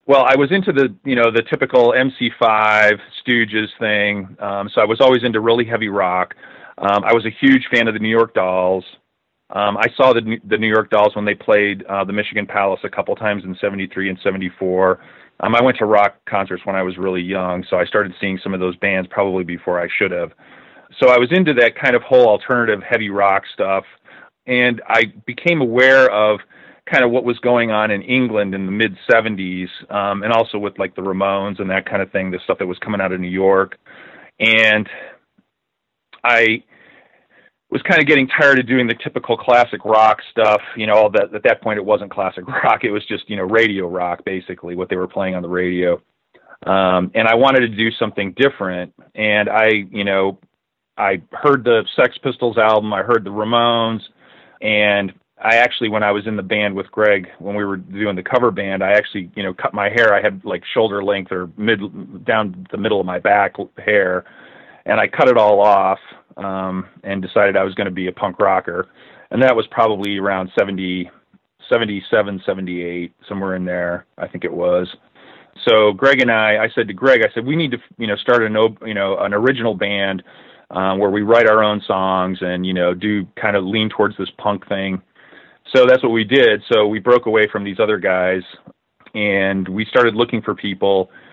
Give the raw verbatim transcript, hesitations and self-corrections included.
Well, I was into the, you know, the typical M C five Stooges thing. Um, so I was always into really heavy rock. Um, I was a huge fan of the New York Dolls. Um, I saw the the New York Dolls when they played uh, the Michigan Palace a couple times in seventy-three and seventy-four. Um, I went to rock concerts when I was really young, so I started seeing some of those bands probably before I should have. So I was into that kind of whole alternative heavy rock stuff, and I became aware of kind of what was going on in England in the mid seventies, um, and also with like the Ramones and that kind of thing, the stuff that was coming out of New York. And I was kind of getting tired of doing the typical classic rock stuff. You know, all that, at that point it wasn't classic rock. It was just, you know, radio rock, basically what they were playing on the radio. Um, and I wanted to do something different. And I, you know, I heard the Sex Pistols album, I heard the Ramones, and I actually, when I was in the band with Greg, when we were doing the cover band, I actually, you know, cut my hair. I had like shoulder length or mid down the middle of my back hair, and I cut it all off um, and decided I was going to be a punk rocker. And that was probably around seventy, seventy-seven, seventy-eight, somewhere in there, I think it was. So Greg and I, I said to Greg, I said, we need to, you know, start an, you know, an original band um, where we write our own songs and, you know, do kind of lean towards this punk thing. So that's what we did. So we broke away from these other guys and we started looking for people.